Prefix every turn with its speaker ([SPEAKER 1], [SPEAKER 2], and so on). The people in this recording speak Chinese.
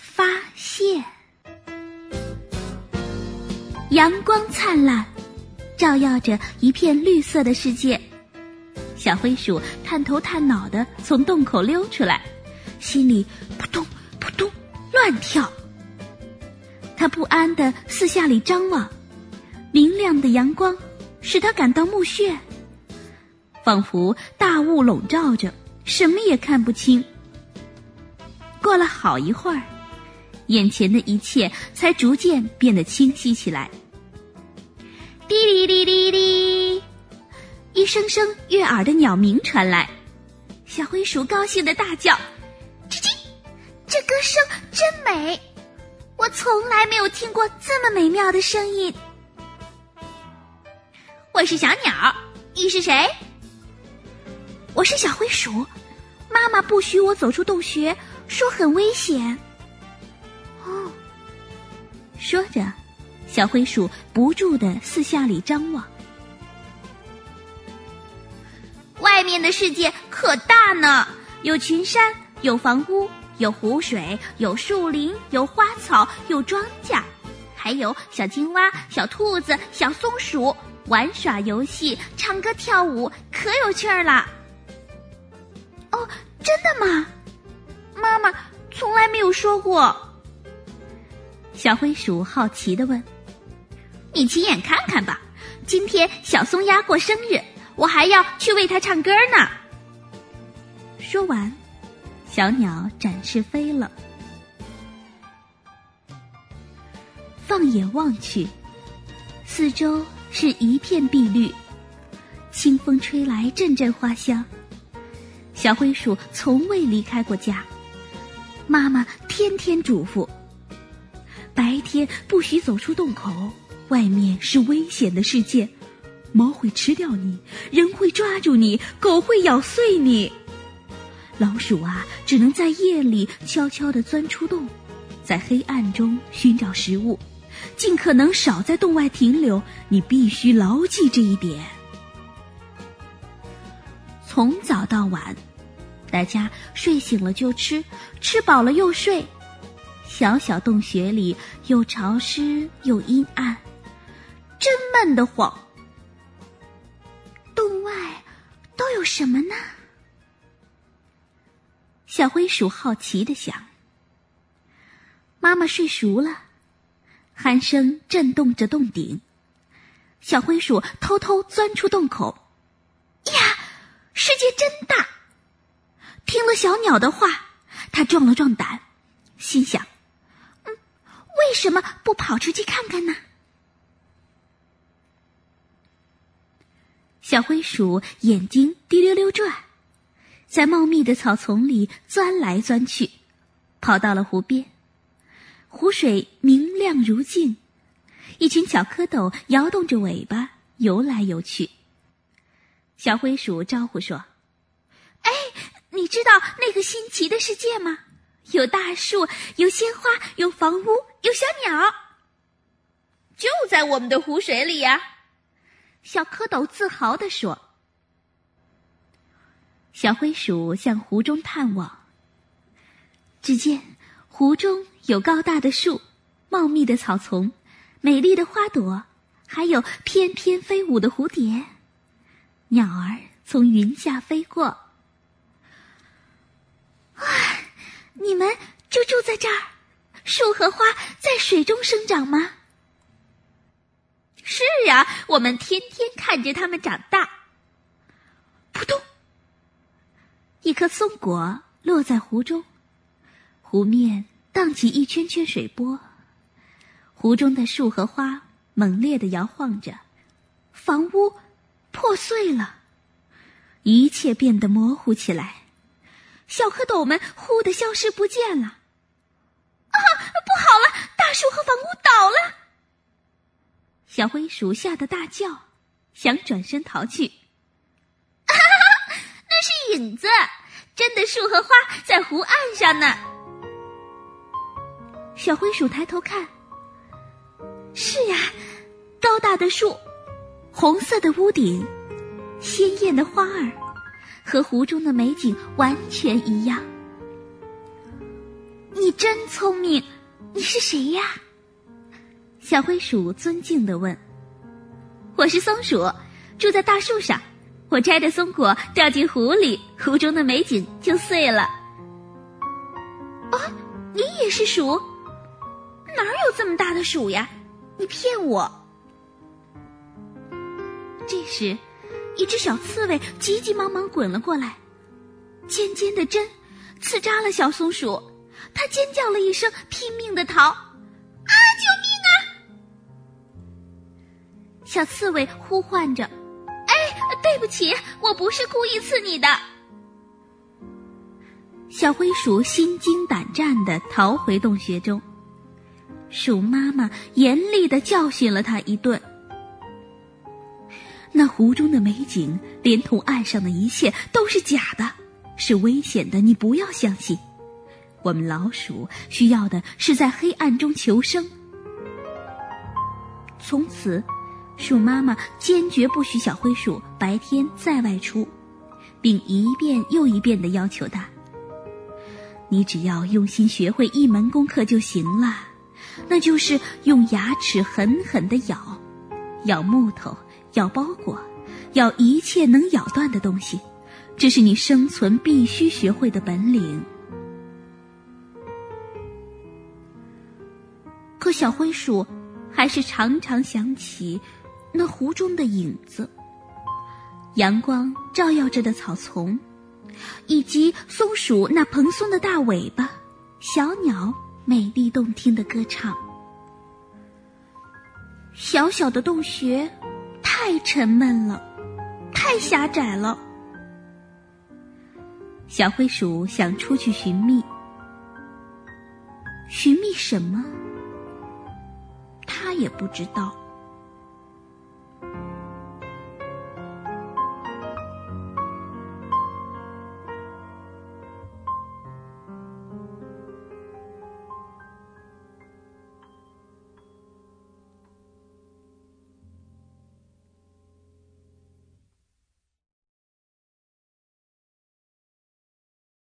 [SPEAKER 1] 发现。阳光灿烂，照耀着一片绿色的世界。小灰鼠探头探脑地从洞口溜出来，心里扑通扑通乱跳。它不安地四下里张望，明亮的阳光使它感到目眩，仿佛大雾笼罩着，什么也看不清。过了好一会儿，眼前的一切才逐渐变得清晰起来。滴哩哩哩哩，一声声悦耳的鸟鸣传来，小灰鼠高兴地大叫：吱吱，这歌声真美，我从来没有听过这么美妙的声音。我是小鸟，你是谁？我是小灰鼠，妈妈不许我走出洞穴，说很危险。哦，说着，小灰鼠不住地四下里张望。外面的世界可大呢，有群山，有房屋，有湖水，有树林，有花草，有庄稼，还有小青蛙、小兔子、小松鼠，玩耍游戏，唱歌跳舞，可有趣儿了。哦，真的吗？妈妈从来没有说过。小灰鼠好奇地问：你亲眼看看吧，今天小松鸭过生日，我还要去为它唱歌呢。说完，小鸟展翅飞了。放眼望去，四周是一片碧绿，清风吹来阵阵花香。小灰鼠从未离开过家，妈妈天天嘱咐，白天不许走出洞口，外面是危险的世界，猫会吃掉你，人会抓住你，狗会咬碎你。老鼠啊，只能在夜里悄悄地钻出洞，在黑暗中寻找食物，尽可能少在洞外停留，你必须牢记这一点。从早到晚，大家睡醒了就吃，吃饱了又睡。小小洞穴里又潮湿又阴暗，真闷得慌。洞外都有什么呢？小灰鼠好奇地想。妈妈睡熟了，鼾声震动着洞顶，小灰鼠偷偷钻出洞口。呀，世界真大！听了小鸟的话，它壮了壮胆，心想：为什么不跑出去看看呢？小灰鼠眼睛滴溜溜转，在茂密的草丛里钻来钻去，跑到了湖边。湖水明亮如镜，一群小蝌蚪摇动着尾巴游来游去。小灰鼠招呼说：哎，你知道那个新奇的世界吗？有大树，有鲜花，有房屋，有小鸟。就在我们的湖水里呀，小蝌蚪自豪地说。小灰鼠向湖中探望，只见湖中有高大的树，茂密的草丛，美丽的花朵，还有翩翩飞舞的蝴蝶。鸟儿从云下飞过。啊，你们就住在这儿？树和花在水中生长吗？是呀，我们天天看着它们长大。扑通，一颗松果落在湖中，湖面荡起一圈圈水波，湖中的树和花猛烈地摇晃着，房屋破碎了，一切变得模糊起来，小蝌蚪们忽地消失不见了。啊，不好了，大树和房屋倒了！小灰鼠吓得大叫，想转身逃去。啊，那是影子，真的树和花在湖岸上呢。小灰鼠抬头看，是呀，高大的树，红色的屋顶，鲜艳的花儿，和湖中的美景完全一样。你真聪明，你是谁呀？小灰鼠尊敬地问。我是松鼠，住在大树上，我摘的松果掉进湖里，湖中的美景就碎了。哦，你也是鼠？哪有这么大的鼠呀？你骗我！这时，一只小刺猬急急忙忙滚了过来，尖尖的针刺扎了小松鼠，它尖叫了一声，拼命地逃。啊！救命啊！小刺猬呼唤着：“哎，对不起，我不是故意刺你的。”小灰鼠心惊胆战地逃回洞穴中，鼠妈妈严厉地教训了它一顿。那湖中的美景，连同岸上的一切都是假的，是危险的，你不要相信。我们老鼠需要的是在黑暗中求生。从此，鼠妈妈坚决不许小灰鼠白天再外出，并一遍又一遍地要求它：你只要用心学会一门功课就行了，那就是用牙齿狠狠地咬木头，咬包裹，咬一切能咬断的东西，这是你生存必须学会的本领。可小灰鼠还是常常想起那湖中的影子，阳光照耀着的草丛，以及松鼠那蓬松的大尾巴，小鸟美丽动听的歌唱。小小的洞穴太沉闷了，太狭窄了。小灰鼠想出去寻觅，寻觅什么？它也不知道。